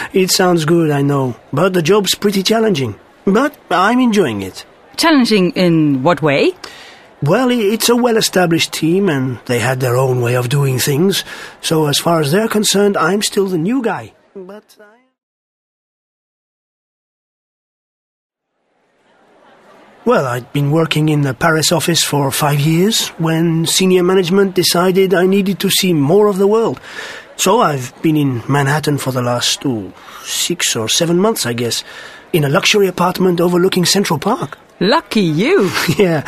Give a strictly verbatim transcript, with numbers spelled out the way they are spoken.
It sounds good, I know, but the job's pretty challenging. But I'm enjoying it. Challenging in what way? Well, it's a well-established team, and they had their own way of doing things. So as far as they're concerned, I'm still the new guy. But I... Well, I'd been working in the Paris office for five years when senior management decided I needed to see more of the world. So I've been in Manhattan for the last oh, six or seven months, I guess, in a luxury apartment overlooking Central Park. Lucky you! Yeah,